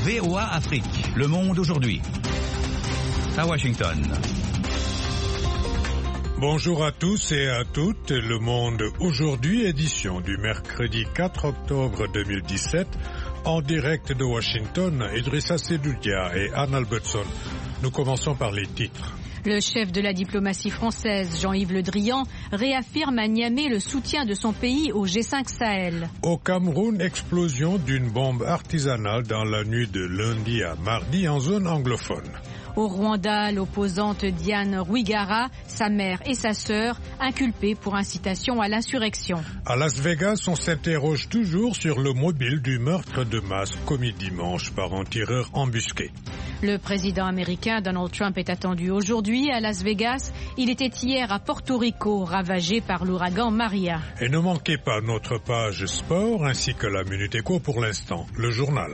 VOA Afrique, Le Monde aujourd'hui. À Washington. Bonjour à tous et à toutes. Le Monde aujourd'hui, édition du mercredi 4 octobre 2017. En direct de Washington, Idrissa Sedoudia et Anne Albertson. Nous commençons par les titres. Le chef de la diplomatie française, Jean-Yves Le Drian, réaffirme à Niamey le soutien de son pays au G5 Sahel. Au Cameroun, explosion d'une bombe artisanale dans la nuit de lundi à mardi en zone anglophone. Au Rwanda, l'opposante Diane Rwigara, sa mère et sa sœur, inculpées pour incitation à l'insurrection. À Las Vegas, on s'interroge toujours sur le mobile du meurtre de masse commis dimanche par un tireur embusqué. Le président américain Donald Trump est attendu aujourd'hui à Las Vegas. Il était hier à Porto Rico, ravagé par l'ouragan Maria. Et ne manquez pas notre page sport ainsi que la Minute Éco pour l'instant, le journal.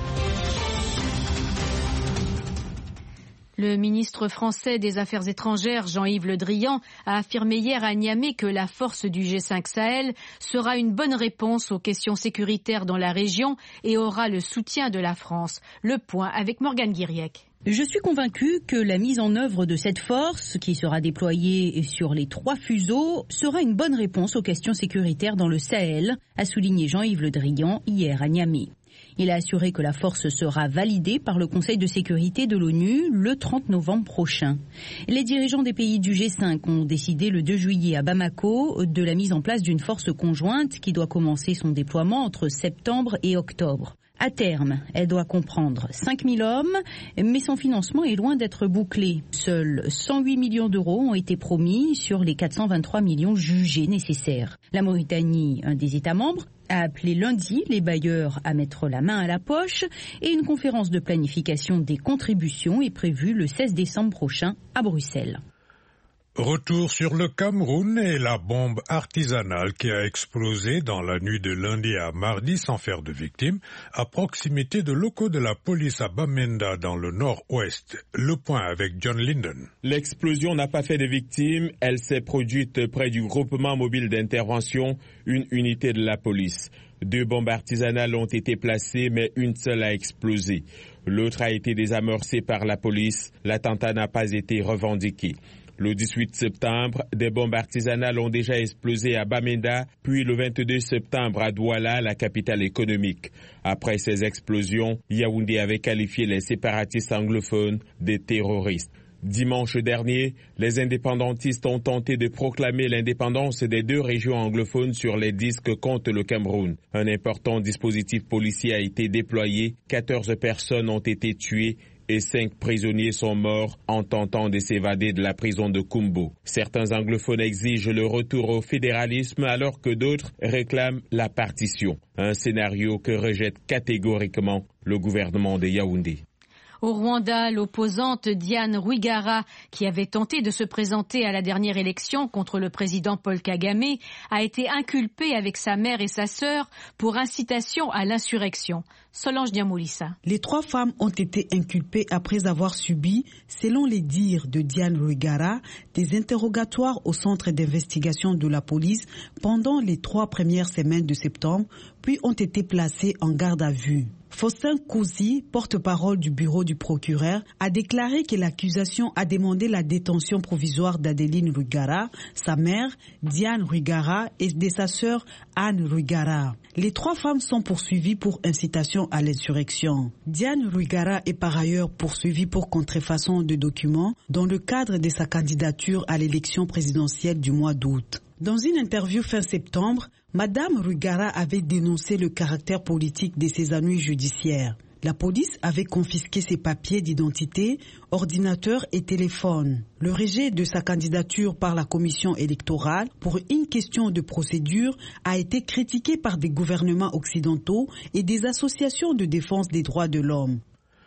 Le ministre français des Affaires étrangères, Jean-Yves Le Drian, a affirmé hier à Niamey que la force du G5 Sahel sera une bonne réponse aux questions sécuritaires dans la région et aura le soutien de la France. Le point avec Morgane Guiriec. Je suis convaincu que la mise en œuvre de cette force, qui sera déployée sur les 3 fuseaux, sera une bonne réponse aux questions sécuritaires dans le Sahel, a souligné Jean-Yves Le Drian hier à Niamey. Il a assuré que la force sera validée par le Conseil de sécurité de l'ONU le 30 novembre prochain. Les dirigeants des pays du G5 ont décidé le 2 juillet à Bamako de la mise en place d'une force conjointe qui doit commencer son déploiement entre septembre et octobre. À terme, elle doit comprendre 5000 hommes, mais son financement est loin d'être bouclé. Seuls 108 millions d'euros ont été promis sur les 423 millions jugés nécessaires. La Mauritanie, un des États membres, a appelé lundi les bailleurs à mettre la main à la poche et une conférence de planification des contributions est prévue le 16 décembre prochain à Bruxelles. Retour sur le Cameroun et la bombe artisanale qui a explosé dans la nuit de lundi à mardi sans faire de victimes à proximité de locaux de la police à Bamenda dans le nord-ouest. Le point avec John Linden. L'explosion n'a pas fait de victimes, elle s'est produite près du groupement mobile d'intervention, une unité de la police. 2 bombes artisanales ont été placées, mais une seule a explosé. L'autre a été désamorcée par la police. L'attentat n'a pas été revendiqué. Le 18 septembre, des bombes artisanales ont déjà explosé à Bamenda, puis le 22 septembre à Douala, la capitale économique. Après ces explosions, Yaoundé avait qualifié les séparatistes anglophones de terroristes. Dimanche dernier, les indépendantistes ont tenté de proclamer l'indépendance des 2 régions anglophones sur les 10 que compte le Cameroun. Un important dispositif policier a été déployé, 14 personnes ont été tuées et 5 prisonniers sont morts en tentant de s'évader de la prison de Kumbo. Certains anglophones exigent le retour au fédéralisme alors que d'autres réclament la partition. Un scénario que rejette catégoriquement le gouvernement de Yaoundé. Au Rwanda, l'opposante Diane Rwigara, qui avait tenté de se présenter à la dernière élection contre le président Paul Kagame, a été inculpée avec sa mère et sa sœur pour incitation à l'insurrection. Solange Diamoulissa. Les 3 femmes ont été inculpées après avoir subi, selon les dires de Diane Rwigara, des interrogatoires au centre d'investigation de la police pendant les 3 premières semaines de septembre, puis ont été placées en garde à vue. Faustin Kouzi, porte-parole du bureau du procureur, a déclaré que l'accusation a demandé la détention provisoire d'Adeline Rwigara, sa mère, Diane Rwigara, et de sa sœur Anne Rwigara. Les 3 femmes sont poursuivies pour incitation à l'insurrection. Diane Rwigara est par ailleurs poursuivie pour contrefaçon de documents dans le cadre de sa candidature à l'élection présidentielle du mois d'août. Dans une interview fin septembre, Madame Rwigara avait dénoncé le caractère politique de ses ennuis judiciaires. La police avait confisqué ses papiers d'identité, ordinateur et téléphone. Le rejet de sa candidature par la commission électorale pour une question de procédure a été critiqué par des gouvernements occidentaux et des associations de défense des droits de l'homme.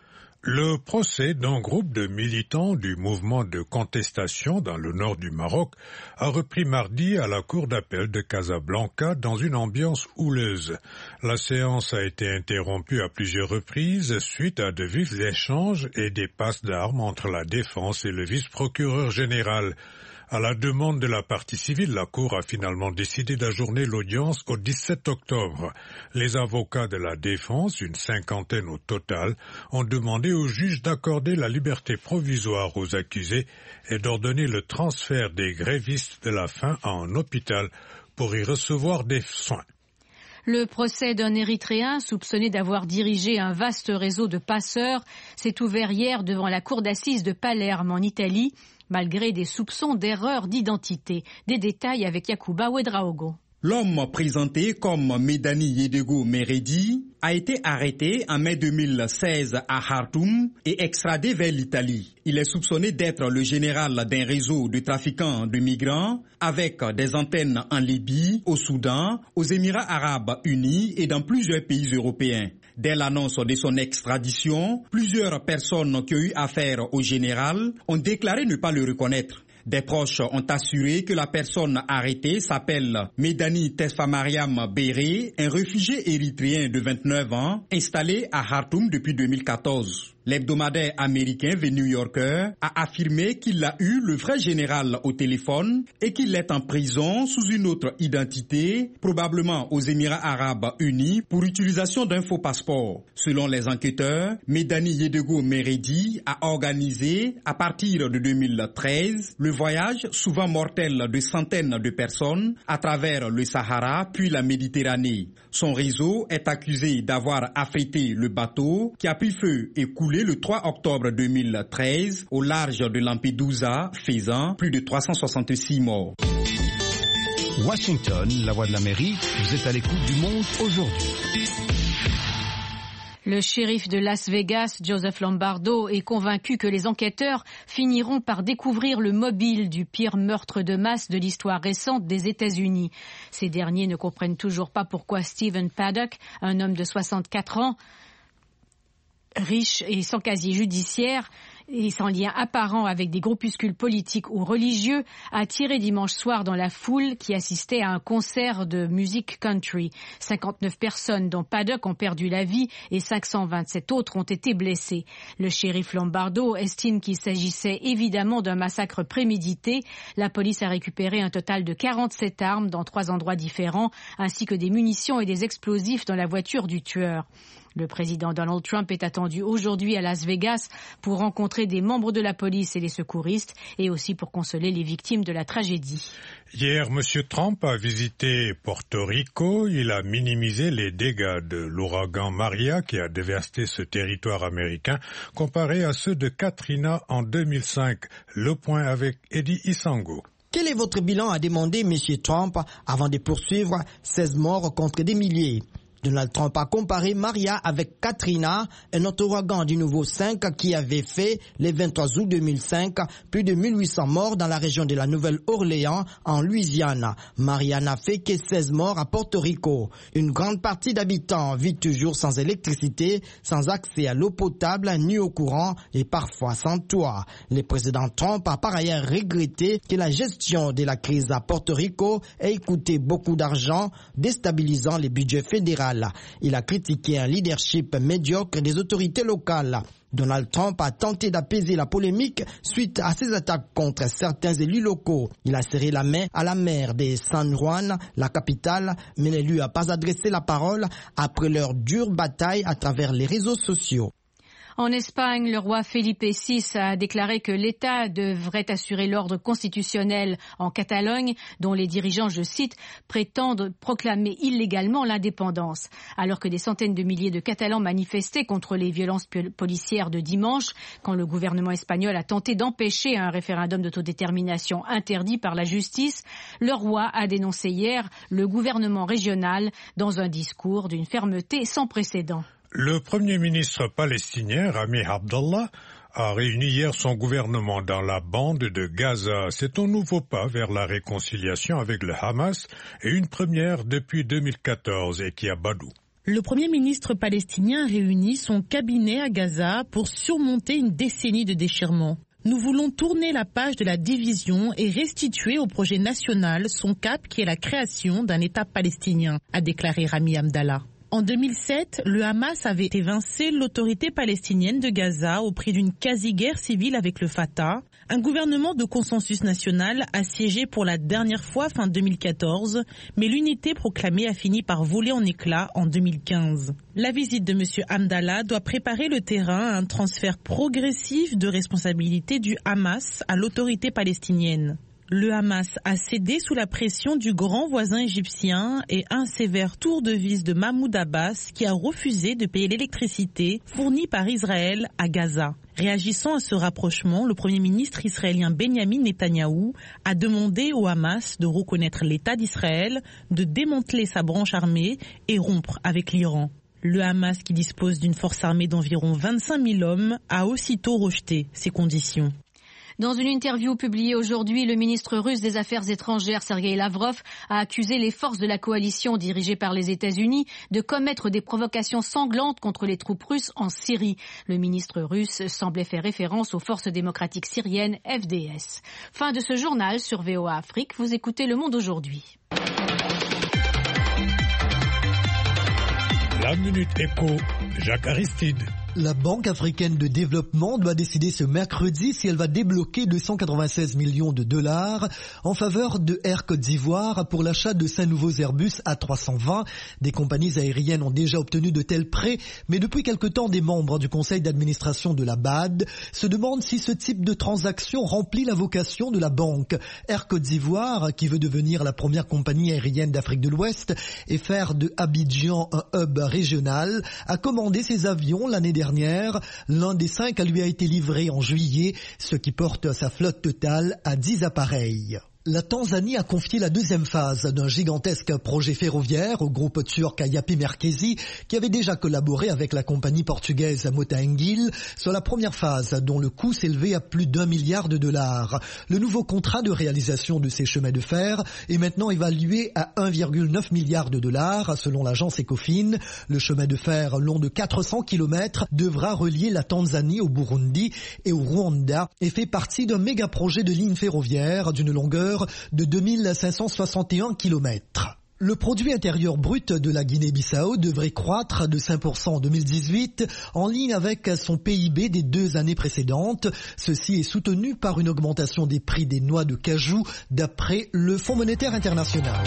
Le procès d'un groupe de militants du mouvement de contestation dans le nord du Maroc a repris mardi à la cour d'appel de Casablanca dans une ambiance houleuse. La séance a été interrompue à plusieurs reprises suite à de vifs échanges et des passes d'armes entre la défense et le vice-procureur général. À la demande de la partie civile, la Cour a finalement décidé d'ajourner l'audience au 17 octobre. Les avocats de la défense, une cinquantaine au total, ont demandé au juge d'accorder la liberté provisoire aux accusés et d'ordonner le transfert des grévistes de la faim à un hôpital pour y recevoir des soins. Le procès d'un Érythréen soupçonné d'avoir dirigé un vaste réseau de passeurs s'est ouvert hier devant la cour d'assises de Palerme en Italie, malgré des soupçons d'erreur d'identité. Des détails avec Yacouba Ouedraogo. L'homme présenté comme Medani Yedego Meredi a été arrêté en mai 2016 à Khartoum et extradé vers l'Italie. Il est soupçonné d'être le général d'un réseau de trafiquants de migrants avec des antennes en Libye, au Soudan, aux Émirats arabes unis et dans plusieurs pays européens. Dès l'annonce de son extradition, plusieurs personnes qui ont eu affaire au général ont déclaré ne pas le reconnaître. Des proches ont assuré que la personne arrêtée s'appelle Medani Tesfamariam Béré, un réfugié érythréen de 29 ans installé à Khartoum depuis 2014. L'hebdomadaire américain The New Yorker a affirmé qu'il a eu le vrai général au téléphone et qu'il est en prison sous une autre identité, probablement aux Émirats arabes unis, pour utilisation d'un faux passeport. Selon les enquêteurs, Medani Yedego Meredi a organisé, à partir de 2013, le voyage souvent mortel de centaines de personnes à travers le Sahara puis la Méditerranée. Son réseau est accusé d'avoir affrété le bateau qui a pris feu et coulé le 3 octobre 2013 au large de Lampedusa, faisant plus de 366 morts. Washington, la voix de l'Amérique, vous êtes à l'écoute du monde aujourd'hui. Le shérif de Las Vegas, Joseph Lombardo, est convaincu que les enquêteurs finiront par découvrir le mobile du pire meurtre de masse de l'histoire récente des États-Unis. Ces derniers ne comprennent toujours pas pourquoi Stephen Paddock, un homme de 64 ans, riche et sans casier judiciaire et sans lien apparent avec des groupuscules politiques ou religieux, a tiré dimanche soir dans la foule qui assistait à un concert de musique country. 59 personnes, dont Paddock, ont perdu la vie et 527 autres ont été blessées. Le shérif Lombardo estime qu'il s'agissait évidemment d'un massacre prémédité. La police a récupéré un total de 47 armes dans 3 endroits différents, ainsi que des munitions et des explosifs dans la voiture du tueur. Le président Donald Trump est attendu aujourd'hui à Las Vegas pour rencontrer des membres de la police et les secouristes et aussi pour consoler les victimes de la tragédie. Hier, M. Trump a visité Porto Rico. Il a minimisé les dégâts de l'ouragan Maria qui a dévasté ce territoire américain comparé à ceux de Katrina en 2005. Le point avec Eddie Isango. Quel est votre bilan, a demandé M. Trump avant de poursuivre 16 morts contre des milliers. Donald Trump a comparé Maria avec Katrina, un autre ouragan du nouveau 5 qui avait fait, le 23 août 2005, plus de 1800 morts dans la région de la Nouvelle-Orléans, en Louisiane. Maria n'a fait que 16 morts à Porto Rico. Une grande partie d'habitants vit toujours sans électricité, sans accès à l'eau potable, ni au courant et parfois sans toit. Le président Trump a par ailleurs regretté que la gestion de la crise à Porto Rico ait coûté beaucoup d'argent, déstabilisant les budgets fédéraux. Il a critiqué un leadership médiocre des autorités locales. Donald Trump a tenté d'apaiser la polémique suite à ses attaques contre certains élus locaux. Il a serré la main à la maire de San Juan, la capitale, mais ne lui a pas adressé la parole après leur dure bataille à travers les réseaux sociaux. En Espagne, le roi Felipe VI a déclaré que l'État devrait assurer l'ordre constitutionnel en Catalogne, dont les dirigeants, je cite, prétendent proclamer illégalement l'indépendance. Alors que des centaines de milliers de Catalans manifestaient contre les violences policières de dimanche, quand le gouvernement espagnol a tenté d'empêcher un référendum d'autodétermination interdit par la justice, le roi a dénoncé hier le gouvernement régional dans un discours d'une fermeté sans précédent. Le Premier ministre palestinien, Rami Abdallah, a réuni hier son gouvernement dans la bande de Gaza. C'est un nouveau pas vers la réconciliation avec le Hamas et une première depuis 2014, Ekia Badou. Le Premier ministre palestinien réunit son cabinet à Gaza pour surmonter une décennie de déchirement. Nous voulons tourner la page de la division et restituer au projet national son cap qui est la création d'un État palestinien, a déclaré Rami Abdallah. En 2007, le Hamas avait évincé l'autorité palestinienne de Gaza au prix d'une quasi-guerre civile avec le Fatah. Un gouvernement de consensus national a siégé pour la dernière fois fin 2014, mais l'unité proclamée a fini par voler en éclats en 2015. La visite de M. Hamdallah doit préparer le terrain à un transfert progressif de responsabilité du Hamas à l'autorité palestinienne. Le Hamas a cédé sous la pression du grand voisin égyptien et un sévère tour de vis de Mahmoud Abbas qui a refusé de payer l'électricité fournie par Israël à Gaza. Réagissant à ce rapprochement, le Premier ministre israélien Benjamin Netanyahou a demandé au Hamas de reconnaître l'État d'Israël, de démanteler sa branche armée et rompre avec l'Iran. Le Hamas, qui dispose d'une force armée d'environ 25 000 hommes, a aussitôt rejeté ces conditions. Dans une interview publiée aujourd'hui, le ministre russe des Affaires étrangères, Sergei Lavrov, a accusé les forces de la coalition dirigée par les États-Unis de commettre des provocations sanglantes contre les troupes russes en Syrie. Le ministre russe semblait faire référence aux forces démocratiques syriennes FDS. Fin de ce journal sur VOA Afrique. Vous écoutez Le Monde aujourd'hui. La Minute Éco, Jacques Aristide. La Banque africaine de développement doit décider ce mercredi si elle va débloquer 296 millions de dollars en faveur de Air Côte d'Ivoire pour l'achat de 5 nouveaux Airbus A320. Des compagnies aériennes ont déjà obtenu de tels prêts, mais depuis quelque temps, des membres du conseil d'administration de la BAD se demandent si ce type de transaction remplit la vocation de la banque. Air Côte d'Ivoire, qui veut devenir la première compagnie aérienne d'Afrique de l'Ouest et faire de Abidjan un hub régional, a commandé ses avions l'année dernière. L'un des 5 lui a été livré en juillet, ce qui porte sa flotte totale à 10 appareils. La Tanzanie a confié la deuxième phase d'un gigantesque projet ferroviaire au groupe turc Yapi Merkezi qui avait déjà collaboré avec la compagnie portugaise Mota-Engil sur la première phase dont le coût s'élevait à plus d'1 milliard de dollars. Le nouveau contrat de réalisation de ces chemins de fer est maintenant évalué à 1,9 milliard de dollars selon l'agence Ecofin. Le chemin de fer long de 400 km devra relier la Tanzanie au Burundi et au Rwanda et fait partie d'un méga projet de ligne ferroviaire d'une longueur de 2561 km. Le produit intérieur brut de la Guinée-Bissau devrait croître de 5% en 2018, en ligne avec son PIB des 2 années précédentes. Ceci est soutenu par une augmentation des prix des noix de cajou, d'après le Fonds monétaire international.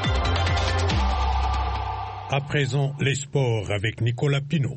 À présent, les sports avec Nicolas Pinault.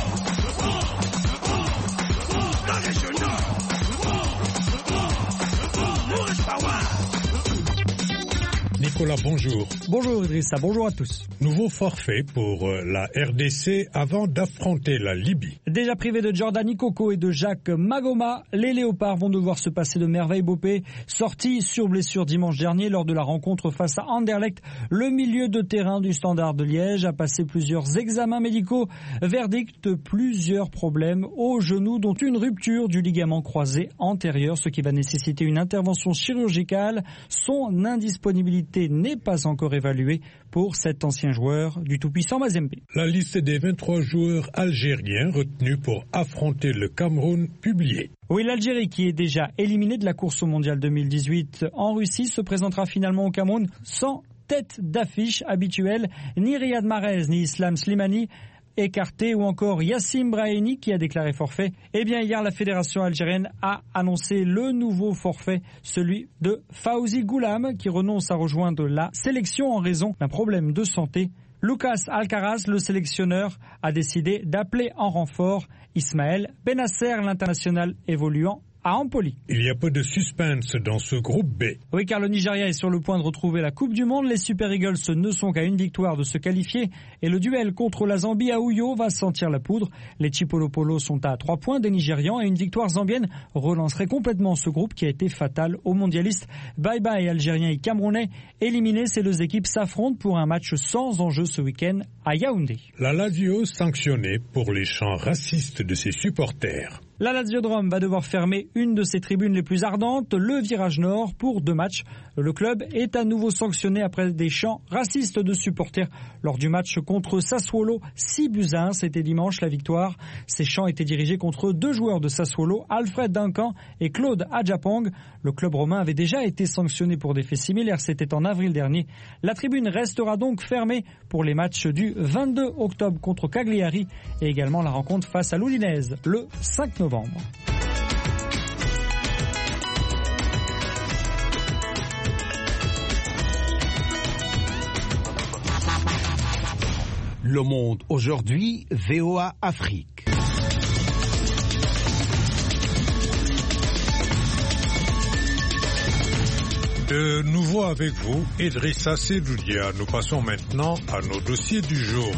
Nicolas, bonjour. Bonjour Idrissa, bonjour à tous. Nouveau forfait pour la RDC avant d'affronter la Libye. Déjà privés de Jordan Ikoko et de Jacques Magoma, les Léopards vont devoir se passer de merveille Bopé, sorti sur blessure dimanche dernier lors de la rencontre face à Anderlecht. Le milieu de terrain du Standard de Liège a passé plusieurs examens médicaux. Verdict, plusieurs problèmes au genou, dont une rupture du ligament croisé antérieur, ce qui va nécessiter une intervention chirurgicale. Son indisponibilité n'est pas encore évaluée pour cet ancien joueur du tout-puissant Mazembe. La liste des 23 joueurs algériens retenus pour affronter le Cameroun publiée. Oui, l'Algérie, qui est déjà éliminée de la course au mondial 2018 en Russie, se présentera finalement au Cameroun sans tête d'affiche habituelle, ni Riyad Mahrez ni Islam Slimani écarté, ou encore Yassim Brahimi qui a déclaré forfait. Eh bien, hier, la fédération algérienne a annoncé le nouveau forfait, celui de Fawzi Goulam, qui renonce à rejoindre la sélection en raison d'un problème de santé. Lucas Alcaraz, le sélectionneur, a décidé d'appeler en renfort Ismaël Benasser, l'international évoluant à Empoli. Il y a peu de suspense dans ce groupe B. Oui, car le Nigeria est sur le point de retrouver la Coupe du Monde. Les Super Eagles ne sont qu'à une victoire de se qualifier et le duel contre la Zambie à Uyo va sentir la poudre. Les Chipolopolo sont à 3 points des Nigérians et une victoire zambienne relancerait complètement ce groupe qui a été fatal aux mondialistes. Bye bye Algériens et Camerounais. Éliminés, ces deux équipes s'affrontent pour un match sans enjeu ce week-end à Yaoundé. La Lazio sanctionnée pour les chants racistes de ses supporters. La Lazio de Rome va devoir fermer une de ses tribunes les plus ardentes, le Virage Nord, pour 2 matchs. Le club est à nouveau sanctionné après des chants racistes de supporters lors du match contre Sassuolo. 6-1, c'était dimanche la victoire. Ces chants étaient dirigés contre 2 joueurs de Sassuolo, Alfred Duncan et Claude Adjapong. Le club romain avait déjà été sanctionné pour des faits similaires, c'était en avril dernier. La tribune restera donc fermée pour les matchs du 22 octobre contre Cagliari et également la rencontre face à l'Udinese le 5 novembre. Le Monde aujourd'hui, VOA Afrique. De nouveau avec vous, Idrissa Seloudia. Nous passons maintenant à nos dossiers du jour.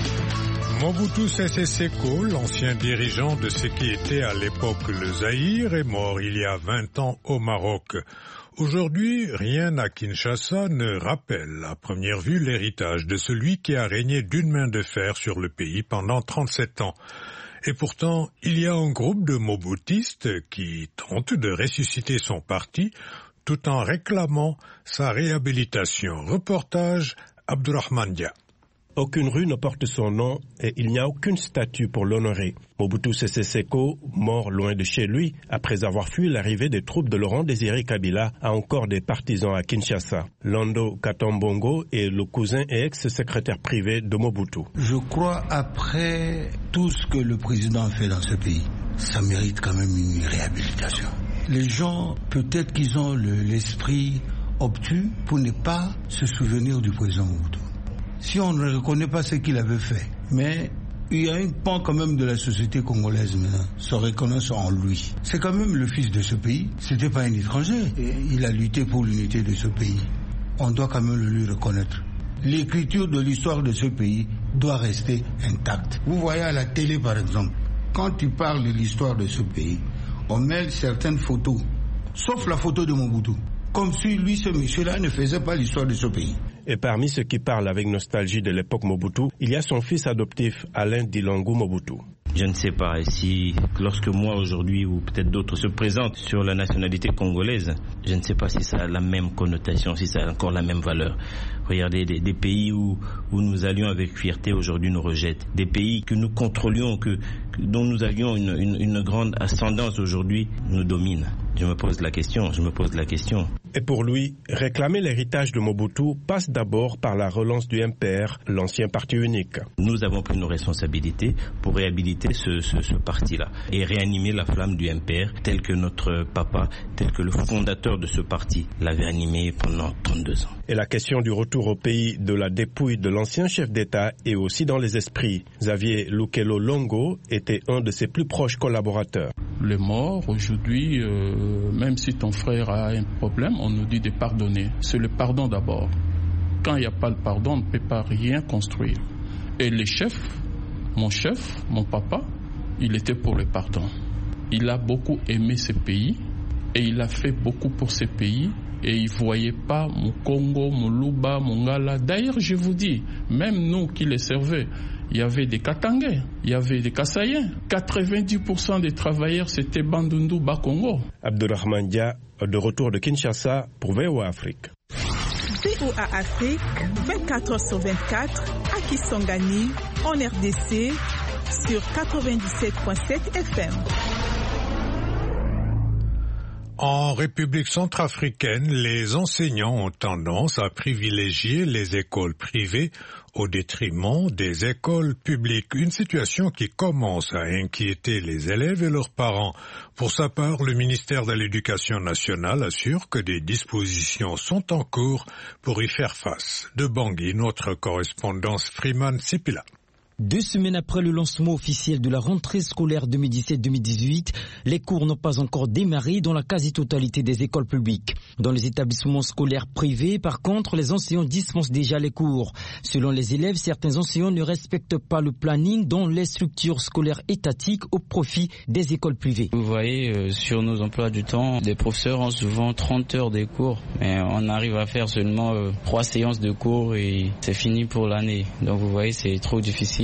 Mobutu Sese Seko, l'ancien dirigeant de ce qui était à l'époque le Zaïre, est mort il y a 20 ans au Maroc. Aujourd'hui, rien à Kinshasa ne rappelle à première vue l'héritage de celui qui a régné d'une main de fer sur le pays pendant 37 ans. Et pourtant, il y a un groupe de mobutistes qui tentent de ressusciter son parti tout en réclamant sa réhabilitation. Reportage Abdourahmane Dia. Aucune rue ne porte son nom et il n'y a aucune statue pour l'honorer. Mobutu Sese Seko, mort loin de chez lui, après avoir fui l'arrivée des troupes de Laurent Désiré Kabila, a encore des partisans à Kinshasa. Lando Katombongo est le cousin et ex-secrétaire privé de Mobutu. Je crois, après tout ce que le président a fait dans ce pays, ça mérite quand même une réhabilitation. Les gens, peut-être qu'ils ont l'esprit obtus pour ne pas se souvenir du président Mobutu. Si on ne reconnaît pas ce qu'il avait fait, mais il y a un pan quand même de la société congolaise maintenant, se reconnaissent en lui. C'est quand même le fils de ce pays, c'était pas un étranger. Et il a lutté pour l'unité de ce pays. On doit quand même le lui reconnaître. L'écriture de l'histoire de ce pays doit rester intacte. Vous voyez à la télé par exemple, quand tu parles de l'histoire de ce pays, on met certaines photos, sauf la photo de Mobutu, comme si lui, ce monsieur-là, ne faisait pas l'histoire de ce pays. Et parmi ceux qui parlent avec nostalgie de l'époque Mobutu, il y a son fils adoptif, Alain Dilongo Mobutu. Je ne sais pas si lorsque moi aujourd'hui ou peut-être d'autres se présentent sur la nationalité congolaise, je ne sais pas si ça a la même connotation, si ça a encore la même valeur. Regardez, des pays où nous allions avec fierté aujourd'hui nous rejettent. Des pays que nous contrôlions, dont nous avions une grande ascendance aujourd'hui nous dominent. Je me pose la question. Et pour lui, réclamer l'héritage de Mobutu passe d'abord par la relance du MPR, l'ancien parti unique. Nous avons pris nos responsabilités pour réhabiliter ce parti-là et réanimer la flamme du MPR tel que notre papa, tel que le fondateur de ce parti l'avait animé pendant 32 ans. Et la question du retour au pays de la dépouille de l'ancien chef d'État est aussi dans les esprits. Xavier Lukelo Longo était un de ses plus proches collaborateurs. Les morts, aujourd'hui, même si ton frère a un problème, on nous dit de pardonner. C'est le pardon d'abord. Quand il n'y a pas le pardon, on ne peut pas rien construire. Et les chefs, mon papa, il était pour le pardon. Il a beaucoup aimé ce pays et il a fait beaucoup pour ce pays. Et il ne voyait pas mon Congo, mon Luba, mon Ngala. D'ailleurs, je vous dis, même nous qui les servaient, il y avait des Katangais, il y avait des Kassaïens. 90% des travailleurs, c'était Bandundu, Bas-Congo. Abdourahmane Dia, de retour de Kinshasa pour VOA Afrique. VOA Afrique, 24h/24, à Kisangani, en RDC, sur 97.7 FM. En République centrafricaine, les enseignants ont tendance à privilégier les écoles privées au détriment des écoles publiques. Une situation qui commence à inquiéter les élèves et leurs parents. Pour sa part, le ministère de l'Éducation nationale assure que des dispositions sont en cours pour y faire face. De Bangui, notre correspondance Freeman Sipila. 2 semaines après le lancement officiel de la rentrée scolaire 2017-2018, les cours n'ont pas encore démarré dans la quasi-totalité des écoles publiques. Dans les établissements scolaires privés, par contre, les enseignants dispensent déjà les cours. Selon les élèves, certains enseignants ne respectent pas le planning dans les structures scolaires étatiques au profit des écoles privées. Vous voyez, sur nos emplois du temps, les professeurs ont souvent 30 heures de cours, mais on arrive à faire seulement 3 séances de cours et c'est fini pour l'année. Donc vous voyez, c'est trop difficile.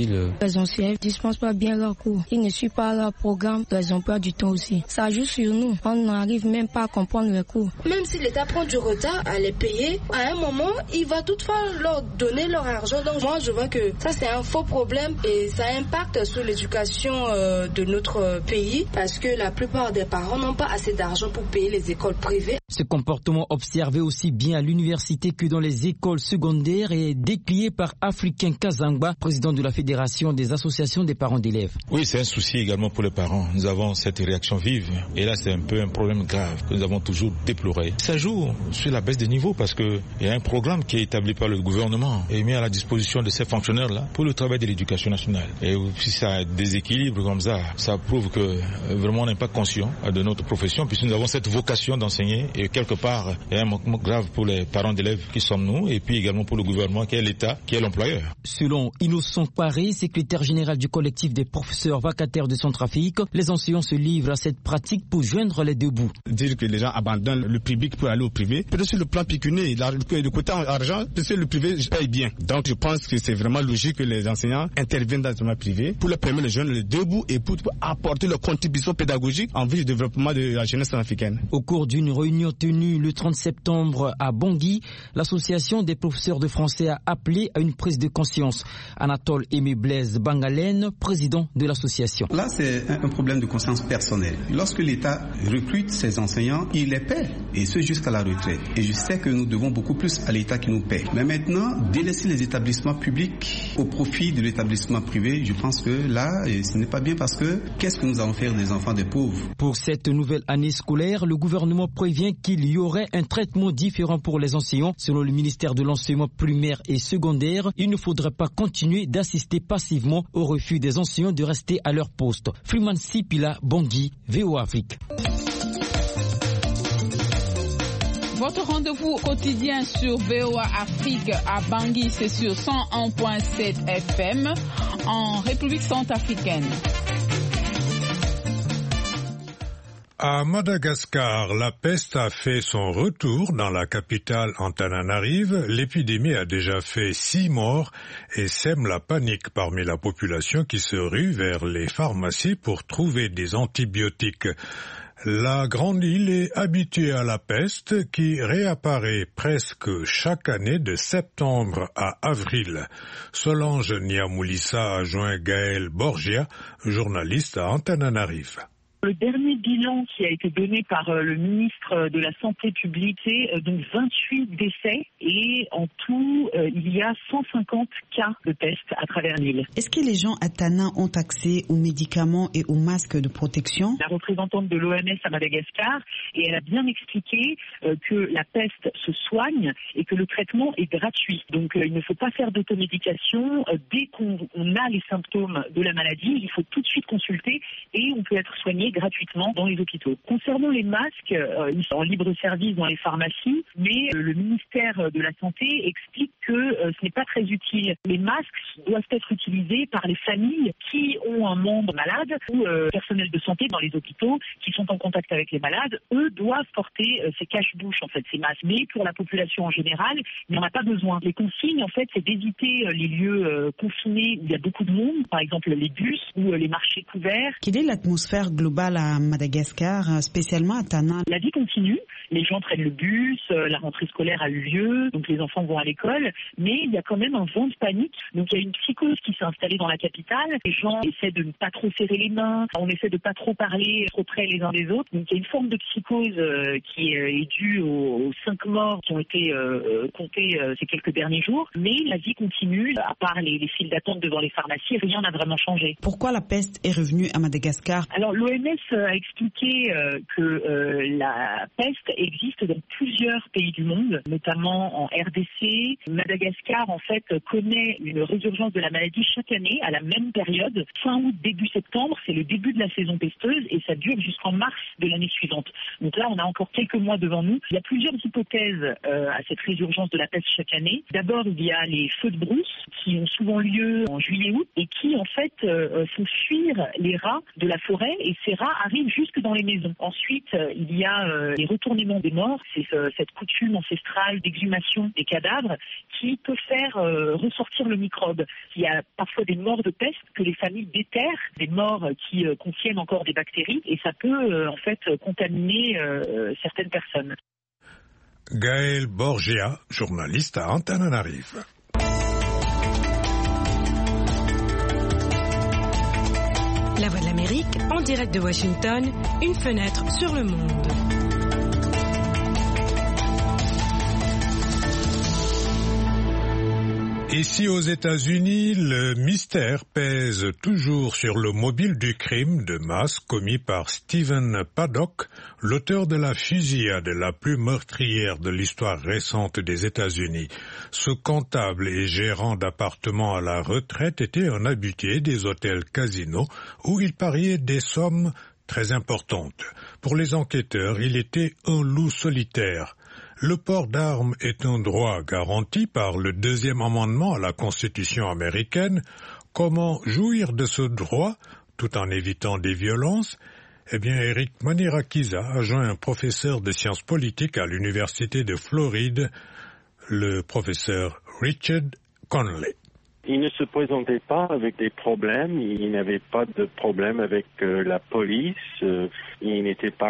difficile. Les enseignants ne dispensent pas bien leurs cours. Ils ne suivent pas leur programme, les emplois du temps aussi. Ça joue sur nous. On n'arrive même pas à comprendre les cours. Même si l'État prend du retard à les payer, à un moment, il va toutefois leur donner leur argent. Donc moi, je vois que ça, c'est un faux problème et ça impacte sur l'éducation de notre pays parce que la plupart des parents n'ont pas assez d'argent pour payer les écoles privées. Ce comportement observé aussi bien à l'université que dans les écoles secondaires est décrié par Africain Kazangba, président de la Fédération des associations des parents d'élèves. Oui, c'est un souci également pour les parents. Nous avons cette réaction vive et là c'est un peu un problème grave que nous avons toujours déploré. Ça joue sur la baisse des niveaux parce qu'il y a un programme qui est établi par le gouvernement et mis à la disposition de ces fonctionnaires-là pour le travail de l'éducation nationale. Et si ça déséquilibre comme ça prouve que vraiment on n'est pas conscient de notre profession puisque nous avons cette vocation d'enseigner et quelque part il y a un manquement grave pour les parents d'élèves qui sommes nous et puis également pour le gouvernement qui est l'État, qui est l'employeur. Selon Innocent Paré, secrétaire général du collectif des professeurs vacataires de Centrafrique, les enseignants se livrent à cette pratique pour joindre les deux bouts. Dire que les gens abandonnent le public pour aller au privé, peut-être sur le plan pécunier, le côté argent, parce que le privé paye bien. Donc je pense que c'est vraiment logique que les enseignants interviennent dans le domaine privé pour leur permettre de joindre les deux bouts et pour apporter leur contribution pédagogique en vue du développement de la jeunesse africaine. Au cours d'une réunion tenue le 30 septembre à Bangui, l'association des professeurs de français a appelé à une prise de conscience. Anatole Aimé Blaise Bangalène, président de l'association. Là, c'est un problème de conscience personnelle. Lorsque l'État recrute ses enseignants, il les paie, et ce jusqu'à la retraite. Et je sais que nous devons beaucoup plus à l'État qui nous paie. Mais maintenant, délaisser les établissements publics au profit de l'établissement privé, je pense que là, ce n'est pas bien parce que qu'est-ce que nous allons faire des enfants des pauvres? Pour cette nouvelle année scolaire, le gouvernement prévient qu'il y aurait un traitement différent pour les enseignants. Selon le ministère de l'enseignement primaire et secondaire, il ne faudrait pas continuer d'assister passivement au refus des enseignants de rester à leur poste. Freeman Sipila, Bangui, VOA Afrique. Votre rendez-vous quotidien sur VOA Afrique à Bangui, c'est sur 101.7 FM en République centrafricaine. À Madagascar, la peste a fait son retour dans la capitale Antananarive. L'épidémie a déjà fait 6 morts et sème la panique parmi la population qui se rue vers les pharmacies pour trouver des antibiotiques. La grande île est habituée à la peste qui réapparaît presque chaque année de septembre à avril. Solange Niamoulissa a joint Gaël Borgia, journaliste à Antananarive. Le dernier bilan qui a été donné par le ministre de la Santé publique, c'est donc 28 décès et en tout, il y a 150 cas de peste à travers l'île. Est-ce que les gens à Tana ont accès aux médicaments et aux masques de protection? La représentante de l'OMS à Madagascar, et elle a bien expliqué que la peste se soigne et que le traitement est gratuit. Donc il ne faut pas faire d'automédication. Dès qu'on a les symptômes de la maladie, il faut tout de suite consulter et on peut être soigné gratuitement dans les hôpitaux. Concernant les masques, ils sont en libre service dans les pharmacies, mais le ministère de la Santé explique que ce n'est pas très utile. Les masques doivent être utilisés par les familles qui ont un membre malade ou personnel de santé dans les hôpitaux qui sont en contact avec les malades. Eux doivent porter ces cache-bouches, en fait, ces masques. Mais pour la population en général, il n'y en a pas besoin. Les consignes, en fait, c'est d'éviter les lieux confinés où il y a beaucoup de monde, par exemple les bus ou les marchés couverts. Quelle est l'atmosphère globale à Madagascar, spécialement à Tana? La vie continue, les gens prennent le bus, la rentrée scolaire a eu lieu, donc les enfants vont à l'école, mais il y a quand même un vent de panique. Donc il y a une psychose qui s'est installée dans la capitale, les gens essaient de ne pas trop serrer les mains, on essaie de pas trop parler trop près les uns des autres, donc il y a une forme de psychose qui est due aux 5 morts qui ont été comptés ces quelques derniers jours, mais la vie continue, à part les files d'attente devant les pharmacies, rien n'a vraiment changé. Pourquoi la peste est revenue à Madagascar? Alors l'OMS a expliqué que la peste existe dans plusieurs pays du monde, notamment en RDC. Madagascar, en fait, connaît une résurgence de la maladie chaque année à la même période. Fin août, début septembre, c'est le début de la saison pesteuse et ça dure jusqu'en mars de l'année suivante. Donc là, on a encore quelques mois devant nous. Il y a plusieurs hypothèses à cette résurgence de la peste chaque année. D'abord, il y a les feux de brousse qui ont souvent lieu en juillet-août et qui, en fait, font fuir les rats de la forêts et ces rats arrivent jusque dans les maisons. Ensuite, il y a les retournements des morts, c'est cette coutume ancestrale d'exhumation des cadavres qui peut faire ressortir le microbe. Il y a parfois des morts de peste que les familles déterrent, des morts qui contiennent encore des bactéries et ça peut en fait contaminer certaines personnes. Gaël Borgia, journaliste à Antananarive. La Voix de l'Amérique, en direct de Washington, une fenêtre sur le monde. Ici aux États-Unis, le mystère pèse toujours sur le mobile du crime de masse commis par Stephen Paddock, l'auteur de la fusillade la plus meurtrière de l'histoire récente des États-Unis. Ce comptable et gérant d'appartements à la retraite était un habitué des hôtels casinos où il pariait des sommes très importantes. Pour les enquêteurs, il était un loup solitaire. Le port d'armes est un droit garanti par le deuxième amendement à la Constitution américaine. Comment jouir de ce droit tout en évitant des violences? Eh bien, Eric Manirakiza a joint un professeur de sciences politiques à l'Université de Floride, le professeur Richard Conley. Il ne se présentait pas avec des problèmes, il n'avait pas de problème avec la police, il n'était pas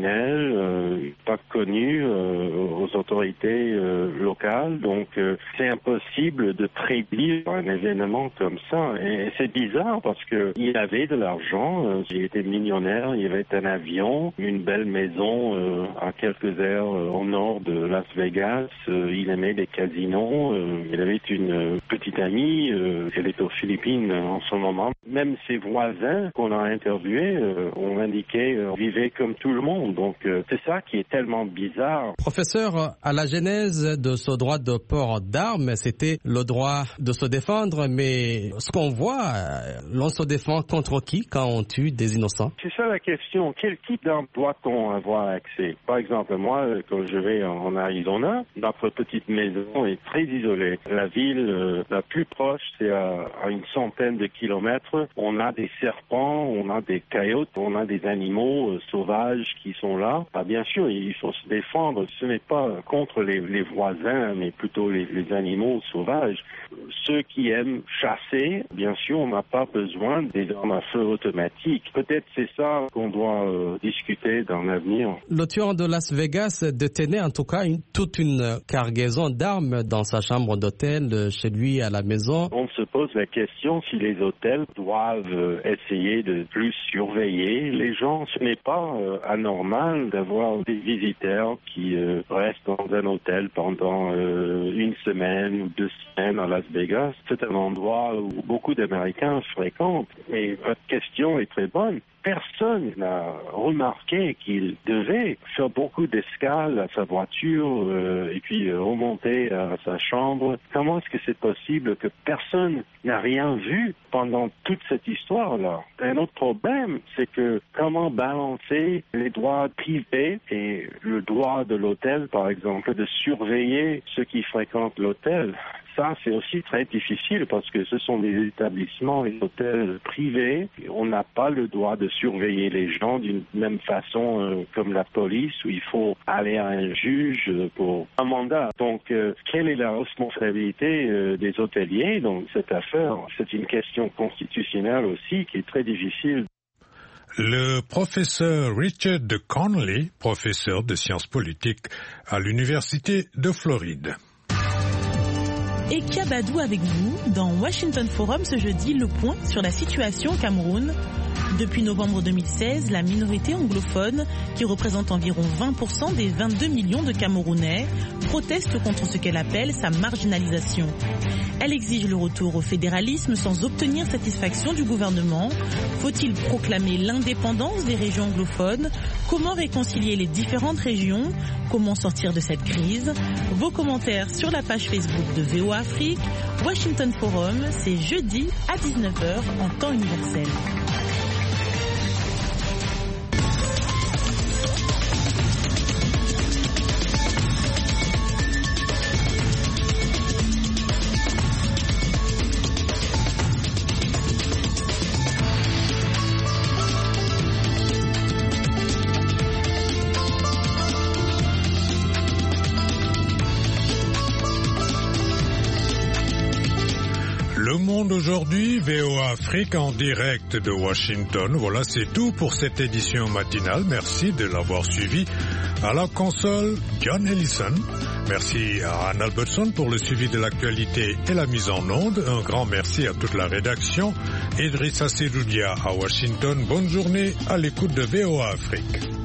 criminel, pas connu aux autorités locales, donc c'est impossible de prédire un événement comme ça. Et c'est bizarre parce que il avait de l'argent, il était millionnaire, il avait un avion, une belle maison à quelques heures au nord de Las Vegas, il aimait les casinos, il avait une petite amie. Elle est aux Philippines en ce moment. Même ses voisins qu'on a interviewés ont indiqué vivaient comme tout le monde. Donc c'est ça qui est tellement bizarre. Professeur, à la genèse de ce droit de port d'armes, c'était le droit de se défendre. Mais ce qu'on voit, l'on se défend contre qui quand on tue des innocents? C'est ça la question. Quel type d'arme doit-on avoir accès? Par exemple, moi, quand je vais en Arizona, notre petite maison est très isolée. La ville la plus proche, c'est à une centaine de kilomètres. On a des serpents, on a des coyotes, on a des animaux sauvages qui sont là. Bien sûr, il faut se défendre. Ce n'est pas contre les voisins, mais plutôt les animaux sauvages. Ceux qui aiment chasser, bien sûr, on n'a pas besoin des armes à feu automatiques. Peut-être c'est ça qu'on doit discuter dans l'avenir. Le tueur de Las Vegas détenait en tout cas toute une cargaison d'armes dans sa chambre d'hôtel, chez lui à la maison. On se pose la question si les hôtels doivent essayer de plus surveiller les gens. Ce n'est pas anormal d'avoir des visiteurs qui restent dans un hôtel pendant une semaine ou 2 semaines à Las Vegas. C'est un endroit où beaucoup d'Américains fréquentent. Et votre question est très bonne. Personne n'a remarqué qu'il devait faire beaucoup d'escales à sa voiture et puis remonter à sa chambre. Comment est-ce que c'est possible que personne n'a rien vu pendant toute cette histoire-là? Un autre problème, c'est que comment balancer les droits privés et le droit de l'hôtel, par exemple, de surveiller ceux qui fréquentent l'hôtel? Ça, c'est aussi très difficile parce que ce sont des établissements, des hôtels privés. On n'a pas le droit de surveiller les gens d'une même façon comme la police où il faut aller à un juge pour un mandat. Donc, quelle est la responsabilité des hôteliers dans cette affaire? C'est une question constitutionnelle aussi qui est très difficile. Le professeur Richard Conley, professeur de sciences politiques à l'Université de Floride. Et Kiabadou avec vous dans Washington Forum ce jeudi, le point sur la situation au Cameroun. Depuis novembre 2016, la minorité anglophone, qui représente environ 20% des 22 millions de Camerounais, proteste contre ce qu'elle appelle sa marginalisation. Elle exige le retour au fédéralisme sans obtenir satisfaction du gouvernement. Faut-il proclamer l'indépendance des régions anglophones? Comment réconcilier les différentes régions? Comment sortir de cette crise? Vos commentaires sur la page Facebook de VOA Afrique. Washington Forum, c'est jeudi à 19h en temps universel. d'aujourd'hui, VOA Afrique en direct de Washington. Voilà, c'est tout pour cette édition matinale. Merci de l'avoir suivi. À la console, John Ellison. Merci à Anne Albertson pour le suivi de l'actualité et la mise en onde. Un grand merci à toute la rédaction. Idrissa Seroudia à Washington. Bonne journée à l'écoute de VOA Afrique.